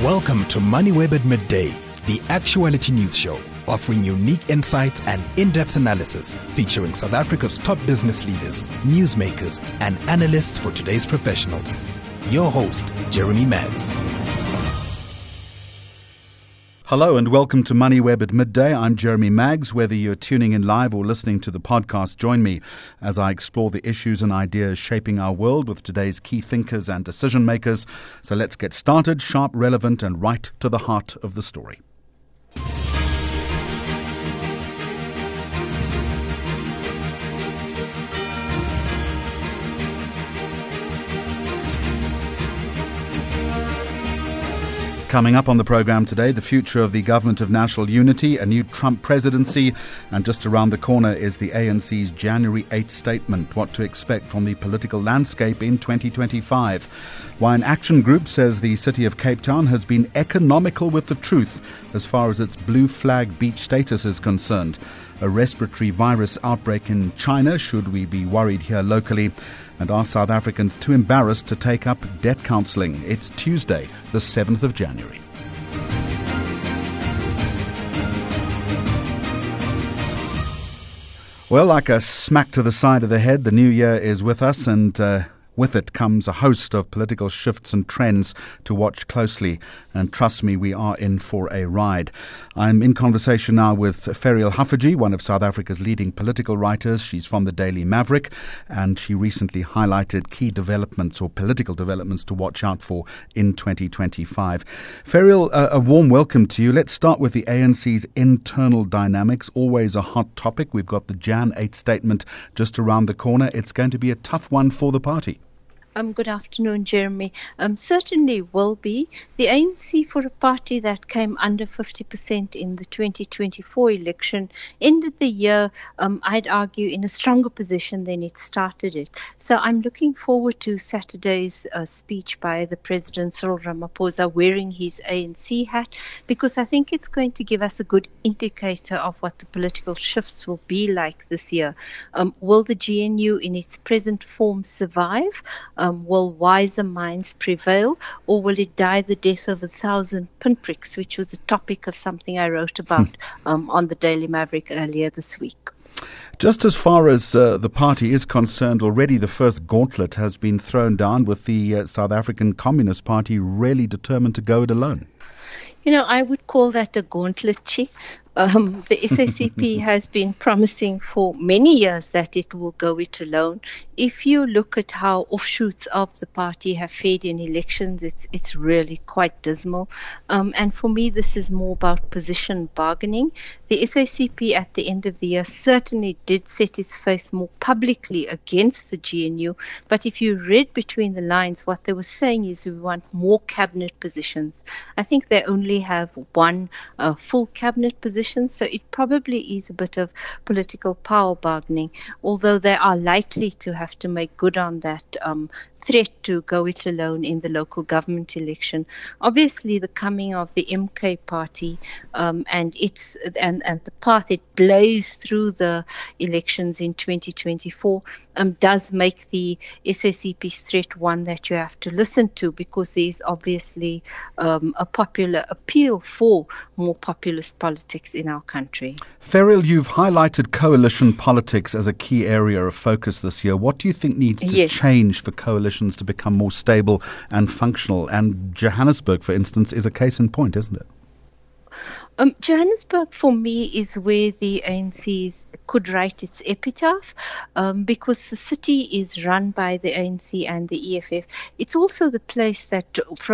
Welcome to MoneyWeb at Midday, the actuality news show, offering unique insights and in-depth analysis featuring South Africa's top business leaders, newsmakers, and analysts for today's professionals. Your host, Jeremy Maggs. Hello and welcome to MoneyWeb at Midday. I'm Jeremy Maggs. Whether you're tuning in live or listening to the podcast, join me as I explore the issues and ideas shaping our world with today's key thinkers and decision makers. So let's get started, sharp, relevant, and right to the heart of the story. Coming up on the program today, the future of the Government of National Unity, a new Trump presidency, and just around the corner is the ANC's January 8th statement, what to expect from the political landscape in 2025. Why an action group says the city of Cape Town has been economical with the truth as far as its blue flag beach status is concerned. A respiratory virus outbreak in China, should we be worried here locally? And are South Africans too embarrassed to take up debt counselling? It's Tuesday, the 7th of January. Well, like a smack to the side of the head, the new year is with us, and with it comes a host of political shifts and trends to watch closely. And trust me, we are in for a ride. I'm in conversation now with Ferial Haffajee, one of South Africa's leading political writers. She's from the Daily Maverick, and she recently highlighted key developments or political developments to watch out for in 2025. Ferial, a warm welcome to you. Let's start with the ANC's internal dynamics, always a hot topic. We've got the Jan 8 statement just around the corner. It's going to be a tough one for the party. Good afternoon, Jeremy. Certainly will be. The ANC, for a party that came under 50% in the 2024 election, ended the year, I'd argue, in a stronger position than it started it. So I'm looking forward to Saturday's speech by the President Cyril Ramaphosa wearing his ANC hat, because I think it's going to give us a good indicator of what the political shifts will be like this year. Will the GNU in its present form survive? Will wiser minds prevail, or will it die the death of 1,000 pinpricks, which was the topic of something I wrote about on the Daily Maverick earlier this week? Just as far as the party is concerned, already the first gauntlet has been thrown down with the South African Communist Party really determined to go it alone. You know, I would call that a gauntlet. The SACP has been promising for many years that it will go it alone. If you look at how offshoots of the party have fared in elections, it's really quite dismal. And for me, this is more about position bargaining. The SACP at the end of the year certainly did set its face more publicly against the GNU. But if you read between the lines, what they were saying is we want more cabinet positions. I think they only have one full cabinet position. So it probably is a bit of political power bargaining, although they are likely to have to make good on that threat to go it alone in the local government election. Obviously, the coming of the MK party and the path it blazed through the elections in 2024 does make the SACP's threat one that you have to listen to, because there is obviously a popular appeal for more populist politics in our country. Ferial, you've highlighted coalition politics as a key area of focus this year. What do you think needs to change for coalitions to become more stable and functional? And Johannesburg, for instance, is a case in point, isn't it? Johannesburg, for me, is where the ANC could write its epitaph, because the city is run by the ANC and the EFF. It's also the place where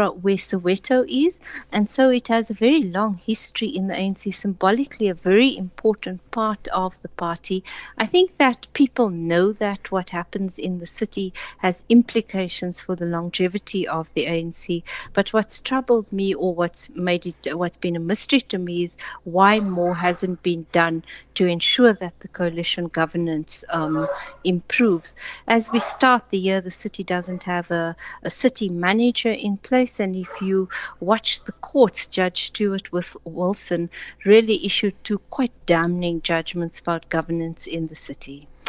Soweto is, and so it has a very long history in the ANC, symbolically a very important part of the party. I think that people know that what happens in the city has implications for the longevity of the ANC. But what's troubled me, or what's been a mystery to me, is why more hasn't been done to ensure that the coalition governance improves. As we start the year, the city doesn't have a city manager in place, and if you watch the courts, Judge Stuart Wilson really issued two quite damning judgments about governance in the city.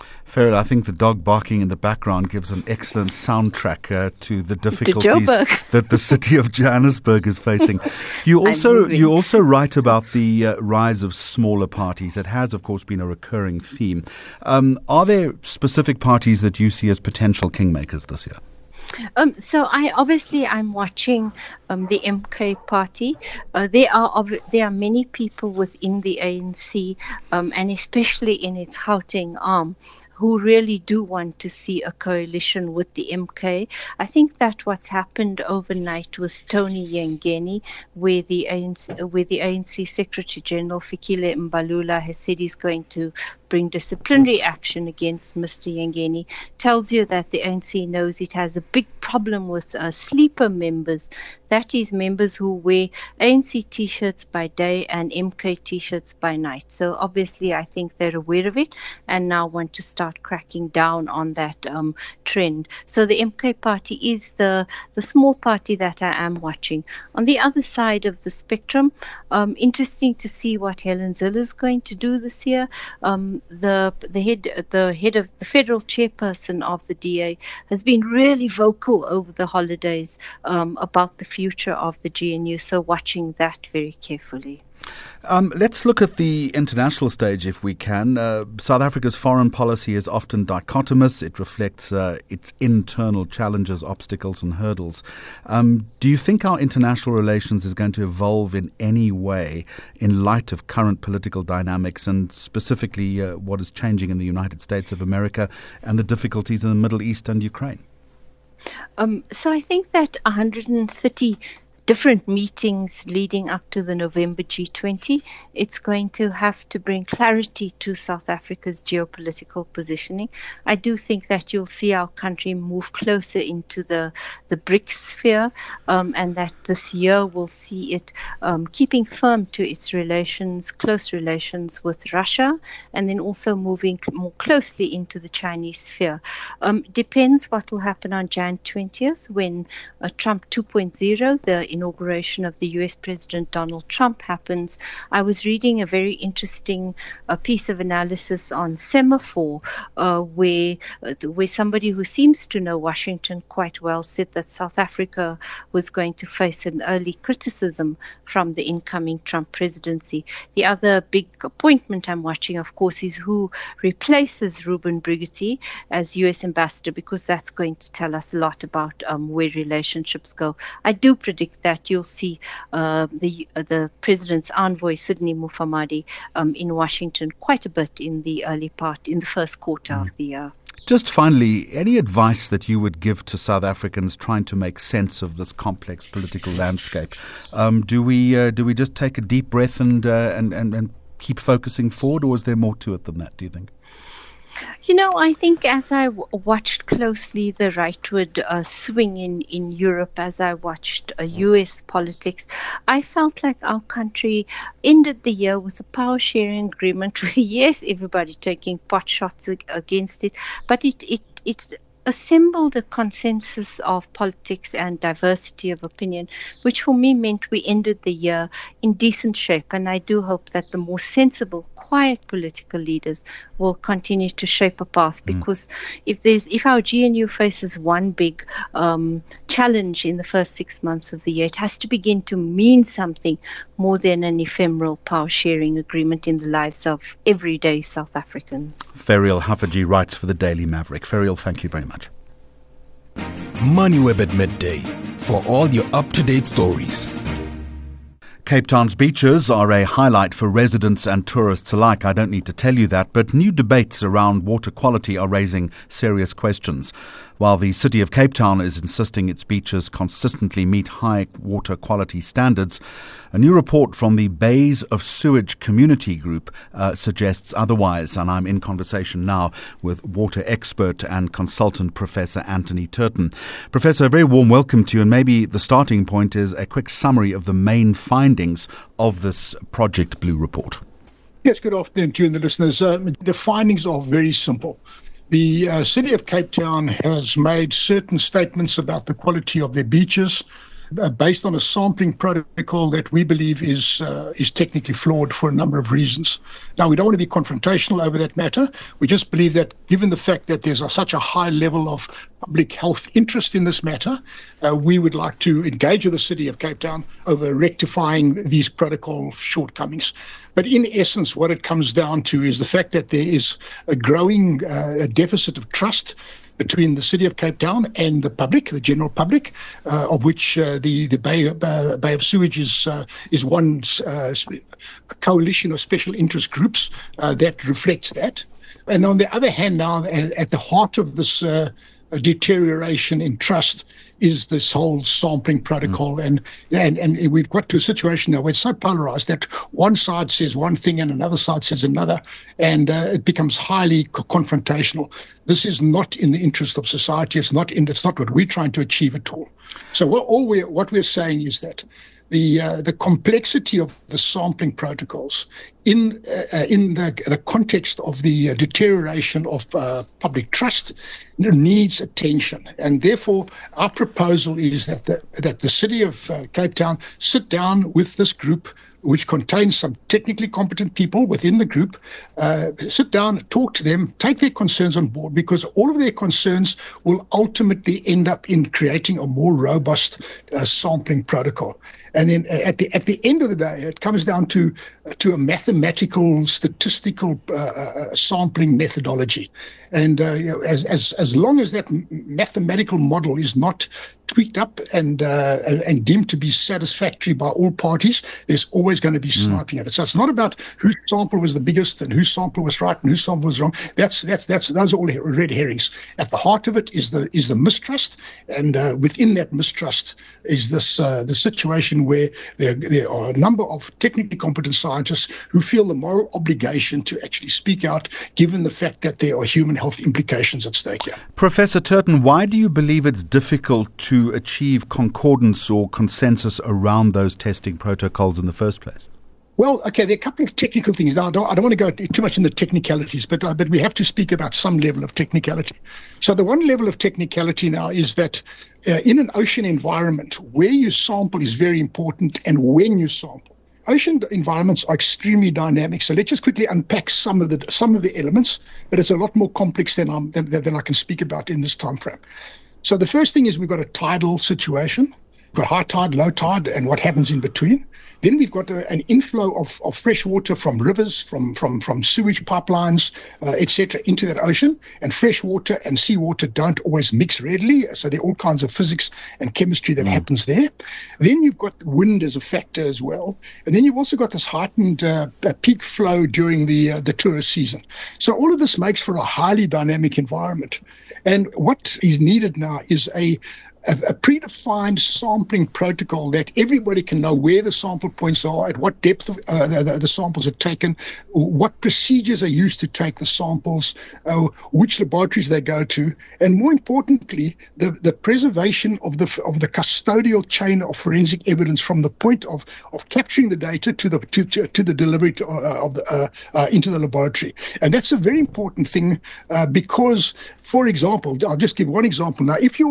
Ferriel, I think the dog barking in the background gives an excellent soundtrack to the difficulties that the city of Johannesburg is facing. You also write about the rise of smaller parties. It has, of course, been a recurring theme. Are there specific parties that you see as potential kingmakers this year? So I'm watching the MK party. There are many people within the ANC, and especially in its Gauteng arm, who really do want to see a coalition with the MK. I think that what's happened overnight was Tony Yengeni, where the ANC Secretary General Fikile Mbalula has said he's going to bring disciplinary action against Mr. Yengeni, tells you that the ANC knows it has a big problem with sleeper members. That is, members who wear ANC T-shirts by day and MK T-shirts by night. So obviously I think they're aware of it and now want to start cracking down on that trend. So the MK party is the small party that I am watching. On the other side of the spectrum, interesting to see what Helen Zille is going to do this year. The head of the federal chairperson of the DA has been really vocal over the holidays about the future of the GNU, so watching that very carefully. Let's look at the international stage if we can. South Africa's foreign policy is often dichotomous. It reflects its internal challenges, obstacles and hurdles. Do you think our international relations is going to evolve in any way in light of current political dynamics and specifically what is changing in the United States of America and the difficulties in the Middle East and Ukraine? So I think that 130 different meetings leading up to the November G20, it's going to have to bring clarity to South Africa's geopolitical positioning. I do think that you'll see our country move closer into the BRICS sphere, and that this year we'll see it keeping firm to its close relations with Russia, and then also moving more closely into the Chinese sphere. Depends what will happen on Jan 20th when Trump 2.0, the inauguration of the US President Donald Trump happens. I was reading a very interesting piece of analysis on Semaphore, where somebody who seems to know Washington quite well said that South Africa was going to face an early criticism from the incoming Trump presidency. The other big appointment I'm watching, of course, is who replaces Ruben Brigitte as US ambassador, because that's going to tell us a lot about where relationships go. I do predict that you'll see the president's envoy, Sidney Mufamadi, in Washington quite a bit in the first quarter of the year. Just finally, any advice that you would give to South Africans trying to make sense of this complex political landscape? Do we just take a deep breath and keep focusing forward, or is there more to it than that, do you think? I think as I watched closely the rightward swing in Europe, as I watched US politics, I felt like our country ended the year with a power sharing agreement with, yes, everybody taking pot shots against it, but it assembled a consensus of politics and diversity of opinion, which for me meant we ended the year in decent shape. And I do hope that the more sensible, quiet political leaders will continue to shape a path, because if our GNU faces one big challenge in the first 6 months of the year, it has to begin to mean something more than an ephemeral power sharing agreement in the lives of everyday South Africans. Ferriel Haffajee writes for the Daily Maverick. Ferriel, thank you very much. MoneyWeb at midday for all your up-to-date stories. Cape Town's beaches are a highlight for residents and tourists alike. I don't need to tell you that, but new debates around water quality are raising serious questions. While the city of Cape Town is insisting its beaches consistently meet high water quality standards, a new report from the Bays of Sewage Community Group suggests otherwise. And I'm in conversation now with water expert and consultant Professor Anthony Turton. Professor, a very warm welcome to you. And maybe the starting point is a quick summary of the main findings of this Project Blue report. Yes, good afternoon to you and the listeners. The findings are very simple. The city of Cape Town has made certain statements about the quality of their beaches. based on a sampling protocol that we believe is technically flawed for a number of reasons. Now, we don't want to be confrontational over that matter. We just believe that given the fact that there's such a high level of public health interest in this matter, we would like to engage with the City of Cape Town over rectifying these protocol shortcomings. But in essence, what it comes down to is the fact that there is a growing deficit of trust between the City of Cape Town and the public, the general public, of which the Bay of Sewage is one coalition of special interest groups that reflects that. And on the other hand, now at the heart of this deterioration in trust is this whole sampling protocol. And we've got to a situation now where it's so polarized that one side says one thing and another side says another, and it becomes highly confrontational. This is not in the interest of society. It's not what we're trying to achieve at all. So what we're saying is that the complexity of the sampling protocols in the context of the deterioration of public trust needs attention, and therefore our proposal is that the City of Cape Town sit down with this group, which contains some technically competent people within the group, sit down, talk to them, take their concerns on board, because all of their concerns will ultimately end up in creating a more robust sampling protocol. And then at the end of the day, it comes down to a mathematical, statistical sampling methodology. And as long as that mathematical model is not tweaked up and deemed to be satisfactory by all parties, there's always going to be sniping at it. So it's not about whose sample was the biggest and whose sample was right and whose sample was wrong. Those are all red herrings. At the heart of it is the mistrust, and within that mistrust is this the situation where there are a number of technically competent scientists who feel the moral obligation to actually speak out, given the fact that there are human health implications at stake here. Professor Turton, why do you believe it's difficult to achieve concordance or consensus around those testing protocols in the first place? Well, okay, there are a couple of technical things. Now, I don't want to go too much in the technicalities, but we have to speak about some level of technicality. So the one level of technicality now is that in an ocean environment, where you sample is very important, and when you sample. Ocean environments are extremely dynamic. So let's just quickly unpack some of the elements, but it's a lot more complex than I can speak about in this time frame. So the first thing is we've got a tidal situation. We've got high tide, low tide, and what happens in between. Then we've got an inflow of fresh water from rivers, from sewage pipelines, etc., into that ocean. And fresh water and seawater don't always mix readily, so there are all kinds of physics and chemistry that happens there. Then you've got wind as a factor as well. And then you've also got this heightened peak flow during the tourist season. So all of this makes for a highly dynamic environment. And what is needed now is a predefined sampling protocol that everybody can know where the sample points are, at what depth the samples are taken, what procedures are used to take the samples, which laboratories they go to, and more importantly, the preservation of the custodial chain of forensic evidence from the point of capturing the data to the delivery into the laboratory. And that's a very important thing because, for example, I'll just give one example now. If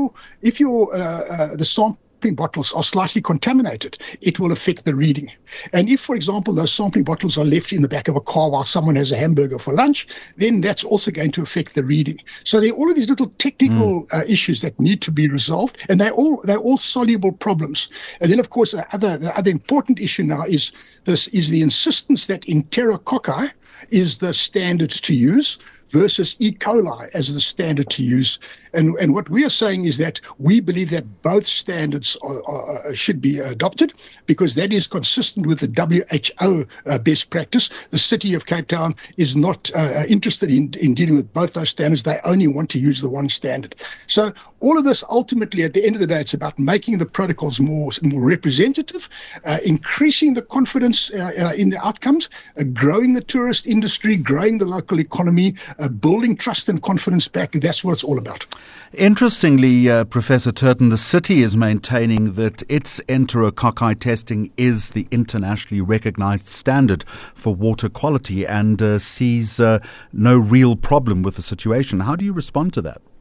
the sampling bottles are slightly contaminated, it will affect the reading. And if, for example, those sampling bottles are left in the back of a car while someone has a hamburger for lunch, then that's also going to affect the reading. So there are all of these little technical issues that need to be resolved, and they're all soluble problems. And then, of course, the other important issue now is the insistence that Enterococci is the standard to use versus E. coli as the standard to use. And what we are saying is that we believe that both standards should be adopted because that is consistent with the WHO best practice. The City of Cape Town is not interested in dealing with both those standards. They only want to use the one standard. So all of this, ultimately, at the end of the day, it's about making the protocols more representative, increasing the confidence in the outcomes, growing the tourist industry, growing the local economy, building trust and confidence back. That's what it's all about. Interestingly, Professor Turton, the city is maintaining that its enterococci testing is the internationally recognized standard for water quality and sees no real problem with the situation. How do you respond to that?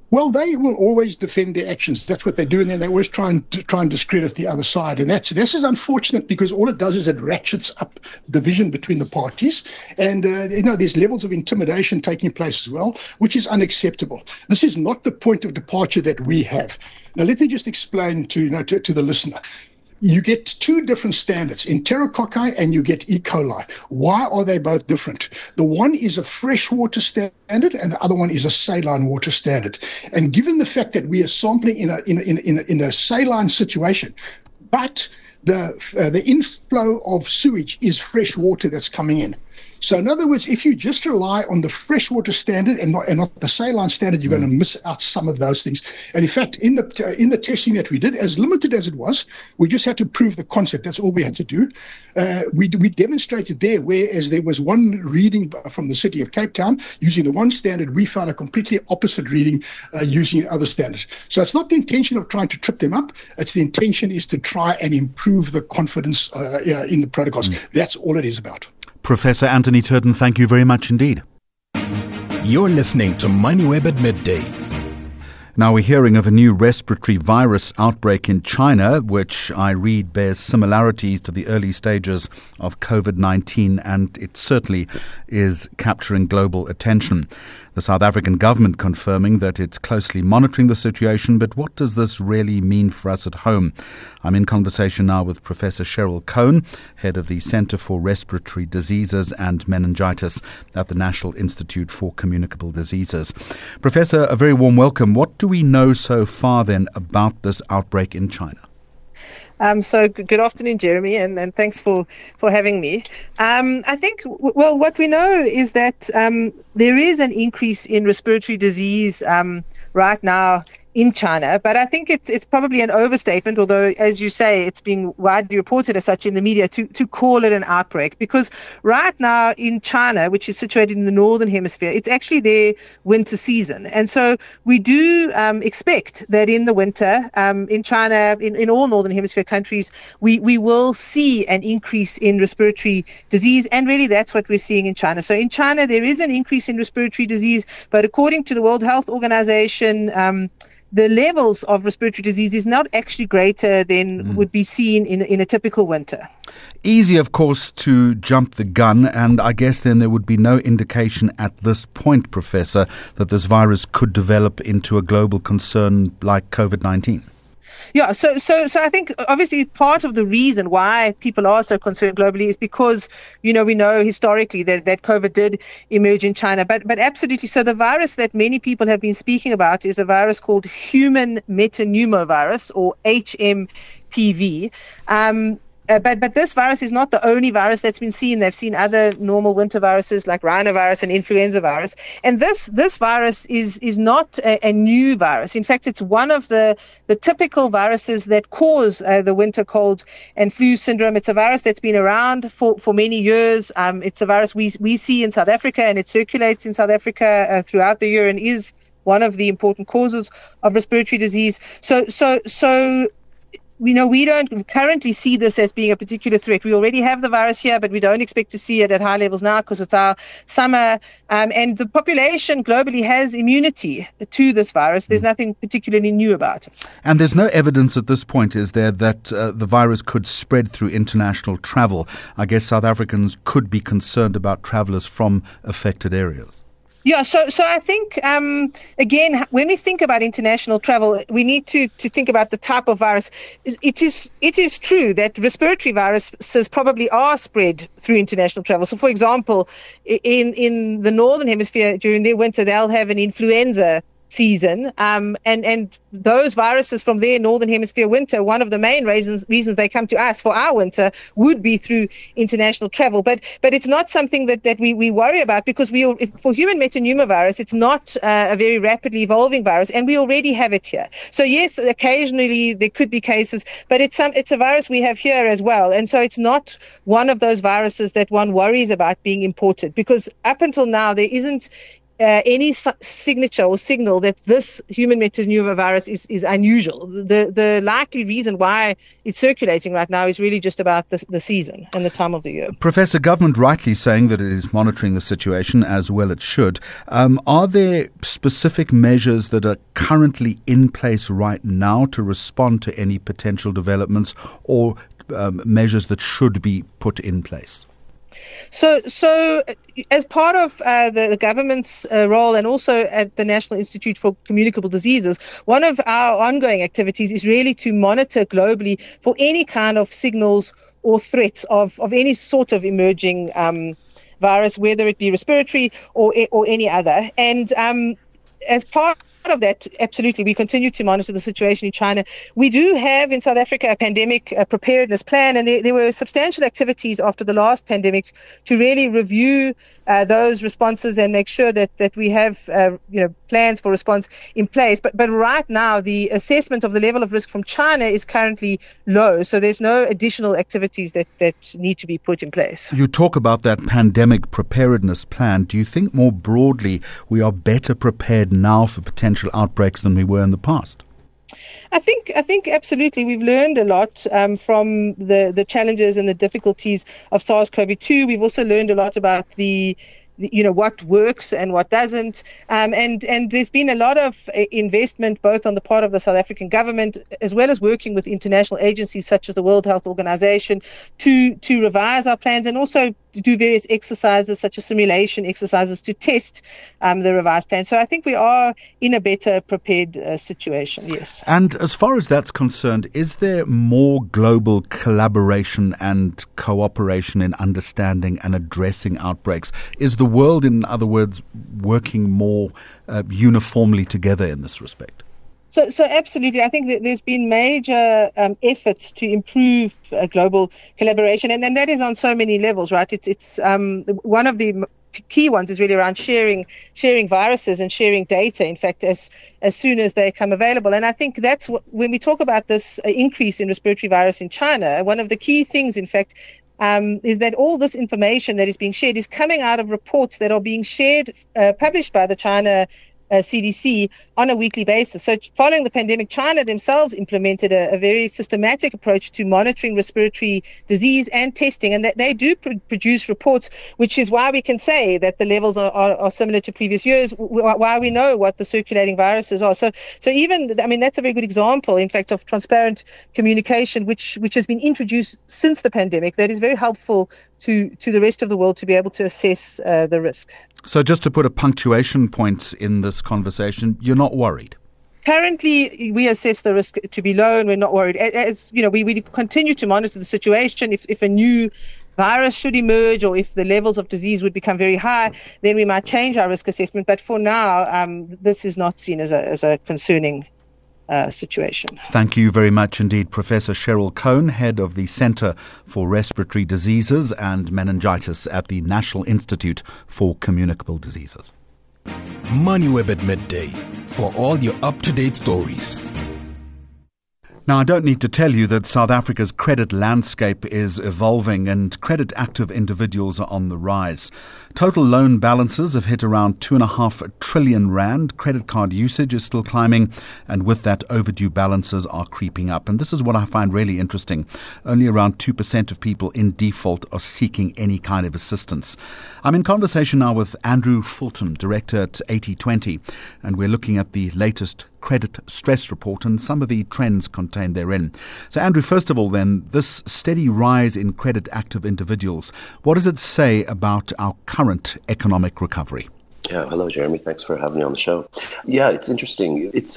Well, they will always defend their actions. That's what they do, and then they always try and discredit the other side. And this is unfortunate because all it does is it ratchets up division between the parties, and there's levels of intimidation taking place as well, which is unacceptable. This is not the point of departure that we have. Now, let me just explain to the listener. You get two different standards, enterococci and you get E. coli. Why are they both different? The one is a freshwater standard and the other one is a saline water standard. And given the fact that we are sampling in a saline situation, but the inflow of sewage is fresh water that's coming in. So in other words, if you just rely on the freshwater standard and not the saline standard, you're going to miss out some of those things. And in fact, in the testing that we did, as limited as it was, we just had to prove the concept. That's all we had to do. We demonstrated there, whereas there was one reading from the city of Cape Town using the one standard, we found a completely opposite reading using other standards. So it's not the intention of trying to trip them up. It's the intention is to try and improve the confidence in the protocols. That's all it is about. Professor Anthony Turton, thank you very much indeed. You're listening to MoneyWeb at midday. Now we're hearing of a new respiratory virus outbreak in China, which I read bears similarities to the early stages of COVID-19, and it certainly is capturing global attention. The South African government confirming that it's closely monitoring the situation, but what does this really mean for us at home? I'm in conversation now with Professor Cheryl Cohn, head of the Centre for Respiratory Diseases and Meningitis at the National Institute for Communicable Diseases. Professor, a very warm welcome. What do we know so far then about this outbreak in China? So good afternoon, Jeremy, and thanks for having me. I think, what we know is that there is an increase in respiratory disease right now in China, but I think it's probably an overstatement, although, as you say, it's being widely reported as such in the media, to call it an outbreak, because right now in China, which is situated in the northern hemisphere, it's actually their winter season. And so we do expect that in the winter, in China, in all northern hemisphere countries, we will see an increase in respiratory disease, and really that's what we're seeing in China. So in China, there is an increase in respiratory disease, but according to the World Health Organization, the levels of respiratory disease is not actually greater than would be seen in a typical winter. Easy, of course, to jump the gun, and I guess then there would be no indication at this point, Professor, that this virus could develop into a global concern like COVID-19. Yeah, so I think obviously part of the reason why people are so concerned globally is because, we know historically that COVID did emerge in China. But absolutely, so the virus that many people have been speaking about is a virus called human metapneumovirus, or HMPV. But this virus is not the only virus that's been seen. They've seen other normal winter viruses like rhinovirus and influenza virus. And this virus is not a new virus. In fact, it's one of the typical viruses that cause the winter cold and flu syndrome. It's a virus that's been around for many years. It's a virus we see in South Africa, and it circulates in South Africa throughout the year and is one of the important causes of respiratory disease. So we don't currently see this as being a particular threat. We already have the virus here, but we don't expect to see it at high levels now because it's our summer. And the population globally has immunity to this virus. There's nothing particularly new about it. And there's no evidence at this point, is there, that the virus could spread through international travel? I guess South Africans could be concerned about travellers from affected areas. Yeah, so I think, again, when we think about international travel, we need to think about the type of virus. It is true that respiratory viruses probably are spread through international travel. So, for example, in the northern hemisphere during their winter, they'll have an influenza season, and those viruses from their northern hemisphere winter, one of the main reasons they come to us for our winter would be through international travel. But it's not something that we worry about, because for human metapneumovirus, it's not a very rapidly evolving virus, and we already have it here. So yes, occasionally there could be cases, but it's a virus we have here as well, and so it's not one of those viruses that one worries about being imported, because up until now there isn't any signature or signal that this human metapneumovirus is unusual. The likely reason why it's circulating right now is really just about the season and the time of the year. Professor, government rightly saying that it is monitoring the situation as well it should. Are there specific measures that are currently in place right now to respond to any potential developments, or measures that should be put in place? So as part of the government's role, and also at the National Institute for Communicable Diseases, one of our ongoing activities is really to monitor globally for any kind of signals or threats of any sort of emerging virus, whether it be respiratory or any other. And as part of that, absolutely, we continue to monitor the situation in China. We do have in South Africa a pandemic preparedness plan, and there were substantial activities after the last pandemic to really review those responses and make sure that we have plans for response in place. But right now, the assessment of the level of risk from China is currently low, so there's no additional activities that need to be put in place. You talk about that pandemic preparedness plan. Do you think more broadly we are better prepared now for potential outbreaks than we were in the past? I think absolutely. We've learned a lot from the challenges and the difficulties of SARS-CoV-2. We've also learned a lot about what works and what doesn't. And there's been a lot of investment both on the part of the South African government as well as working with international agencies such as the World Health Organization to revise our plans, and also to do various exercises such as simulation exercises to test the revised plan. So I think we are in a better prepared situation, yes. And as far as that's concerned, is there more global collaboration and cooperation in understanding and addressing outbreaks? Is the world, in other words, working more uniformly together in this respect? So absolutely. I think that there's been major efforts to improve global collaboration, and that is on so many levels, right? It's one of the key ones is really around sharing viruses and sharing data, in fact, as soon as they come available. And I think that's when we talk about this increase in respiratory virus in China, one of the key things, in fact, is that all this information that is being shared is coming out of reports that are being shared, published by the China CDC on a weekly basis. So following the pandemic, China themselves implemented a very systematic approach to monitoring respiratory disease and testing, and that they do produce reports, which is why we can say that the levels are similar to previous years, why we know what the circulating viruses are. So even, that's a very good example, in fact, of transparent communication, which has been introduced since the pandemic, that is very helpful to the rest of the world to be able to assess the risk. So just to put a punctuation point in this conversation, you're not worried? Currently, we assess the risk to be low, and we're not worried. As we continue to monitor the situation. If a new virus should emerge, or if the levels of disease would become very high, then we might change our risk assessment. But for now, this is not seen as a concerning situation. Thank you very much indeed, Professor Cheryl Cohn, head of the Centre for Respiratory Diseases and Meningitis at the National Institute for Communicable Diseases. MoneyWeb at midday for all your up-to-date stories. Now, I don't need to tell you that South Africa's credit landscape is evolving and credit-active individuals are on the rise. Total loan balances have hit around 2.5 trillion rand. Credit card usage is still climbing, and with that, overdue balances are creeping up. And this is what I find really interesting. Only around 2% of people in default are seeking any kind of assistance. I'm in conversation now with Andrew Fulton, Director at 8020, and we're looking at the latest credit stress report and some of the trends contained therein. So, Andrew, first of all then, this steady rise in credit-active individuals, what does it say about our current economic recovery? Yeah, hello, Jeremy. Thanks for having me on the show. Yeah, it's interesting. It's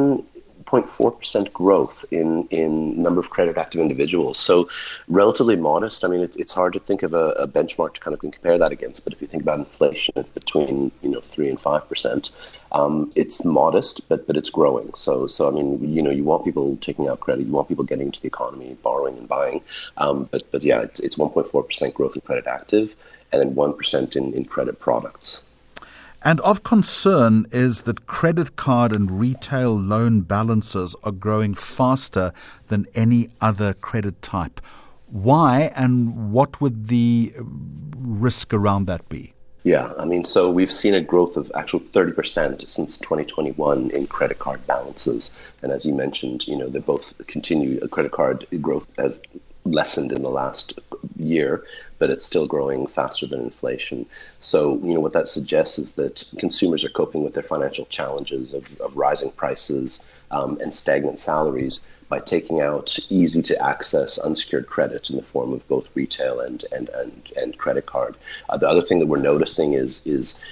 1.4% growth in number of credit-active individuals. So relatively modest. I mean, it's hard to think of a benchmark to kind of compare that against. But if you think about inflation at between 3 and 5%, it's modest, but it's growing. So I mean, you want people taking out credit, you want people getting into the economy, borrowing and buying. But yeah, it's 1.4% growth in credit-active, and then 1% in credit products. And of concern is that credit card and retail loan balances are growing faster than any other credit type. Why, and what would the risk around that be? Yeah, I mean, so we've seen a growth of actual 30% since 2021 in credit card balances. And as you mentioned, they both continue. Credit card growth has lessened in the last year, but it's still growing faster than inflation. So, what that suggests is that consumers are coping with their financial challenges of rising prices and stagnant salaries by taking out easy to access unsecured credit in the form of both retail and credit card. The other thing that we're noticing is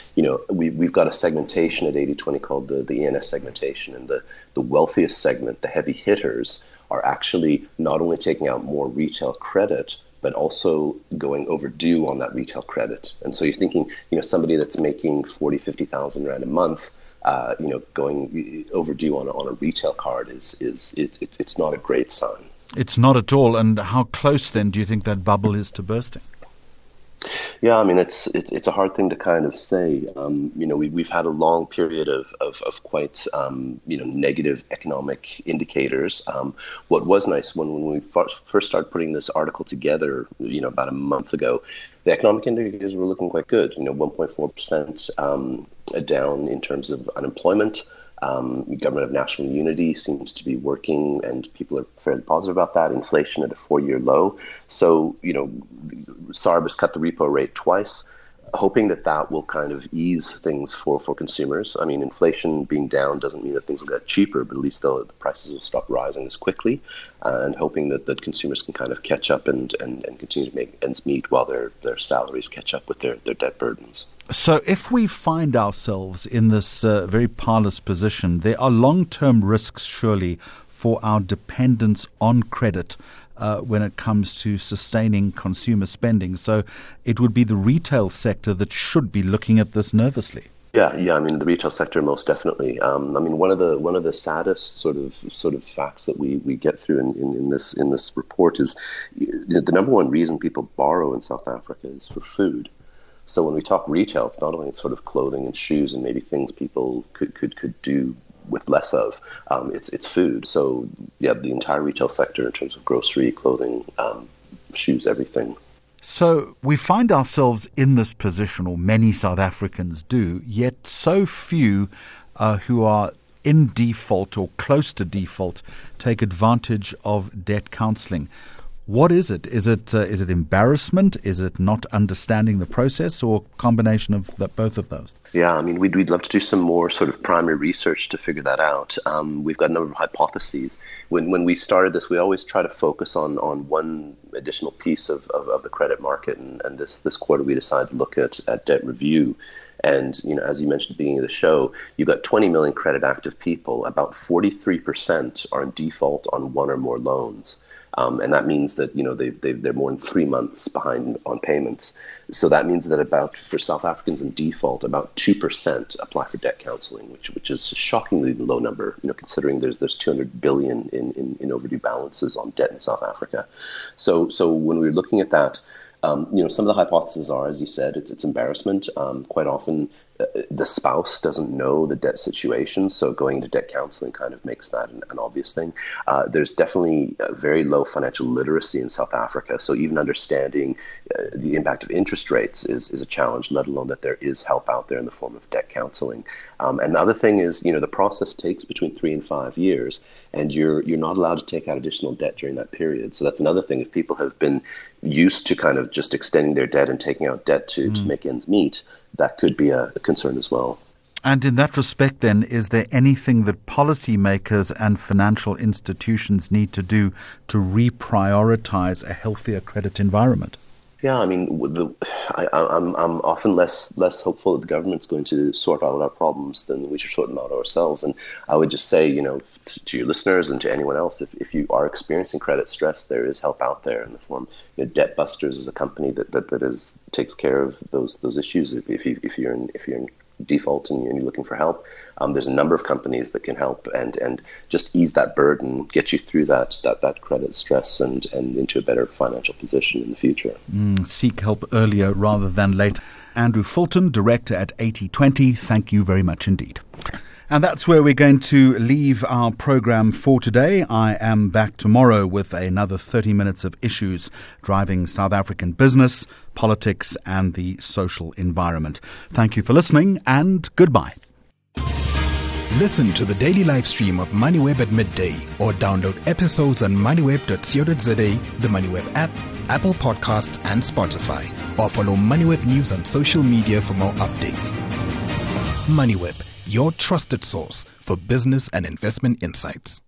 we've got a segmentation at 80/20 called the ENS segmentation, and the wealthiest segment, the heavy hitters, are actually not only taking out more retail credit, but also going overdue on that retail credit. And so you're thinking, somebody that's making 40, 50,000 Rand a month, going overdue on a retail card it's not a great sign. It's not at all. And how close then do you think that bubble is to bursting? Yeah, I mean, it's a hard thing to kind of say. We've had a long period of quite negative economic indicators. What was nice when we first started putting this article together, about a month ago, the economic indicators were looking quite good. 1.4% down in terms of unemployment. Government of national unity seems to be working, and people are fairly positive about that. Inflation at a 4-year low. So, SARB has cut the repo rate twice, hoping that will kind of ease things for consumers. I mean, inflation being down doesn't mean that things will get cheaper, but at least the prices will stop rising as quickly, and hoping that consumers can kind of catch up and continue to make ends meet while their salaries catch up with their debt burdens. So if we find ourselves in this very parlous position, there are long-term risks, surely, for our dependence on credit when it comes to sustaining consumer spending. So it would be the retail sector that should be looking at this nervously. Yeah. I mean, the retail sector most definitely. I mean, one of the saddest sort of facts that we get through in this report is the number one reason people borrow in South Africa is for food. So when we talk retail, it's not only sort of clothing and shoes and maybe things people could do with less of. It's food. So yeah, the entire retail sector in terms of grocery, clothing, shoes, everything. So we find ourselves in this position, or many South Africans do, yet so few who are in default or close to default take advantage of debt counselling. What is it? Is it embarrassment? Is it not understanding the process, or a combination of both of those? Yeah, I mean, we'd love to do some more sort of primary research to figure that out. We've got a number of hypotheses. When we started this, we always try to focus on one additional piece of the credit market, and this quarter we decided to look at debt review. And, as you mentioned at the beginning of the show, you've got 20 million credit active people. About 43% are in default on one or more loans. And that means that, they're more than 3 months behind on payments. So that means that for South Africans in default, about 2% apply for debt counseling, which is a shockingly low number, considering there's 200 billion in overdue balances on debt in South Africa. So when we're looking at that, some of the hypotheses are, as you said, it's embarrassment. Quite often, the spouse doesn't know the debt situation, so going into debt counseling kind of makes that an obvious thing. There's definitely very low financial literacy in South Africa, so even understanding the impact of interest rates is a challenge, let alone that there is help out there in the form of debt counseling. And the other thing is, the process takes between 3 and 5 years, and you're not allowed to take out additional debt during that period. So that's another thing. If people have been used to kind of just extending their debt and taking out debt to make ends meet, that could be a concern as well. And in that respect, then, is there anything that policymakers and financial institutions need to do to reprioritize a healthier credit environment? Yeah, I mean, I'm often less hopeful that the government's going to sort out our problems than we should sort them out ourselves. And I would just say, to your listeners and to anyone else, if you are experiencing credit stress, there is help out there in the form. Debt Busters is a company that takes care of those issues. If you're in default and you're looking for help, there's a number of companies that can help and just ease that burden, get you through that credit stress and into a better financial position in the future. Seek help earlier rather than later. Andrew Fulton, Director at 80/20, thank you very much indeed. And that's where we're going to leave our program for today. I am back tomorrow with another 30 minutes of issues driving South African business, politics, and the social environment. Thank you for listening, and goodbye. Listen to the daily live stream of MoneyWeb at midday, or download episodes on moneyweb.co.za, the MoneyWeb app, Apple Podcasts, and Spotify. Or follow MoneyWeb News on social media for more updates. MoneyWeb, your trusted source for business and investment insights.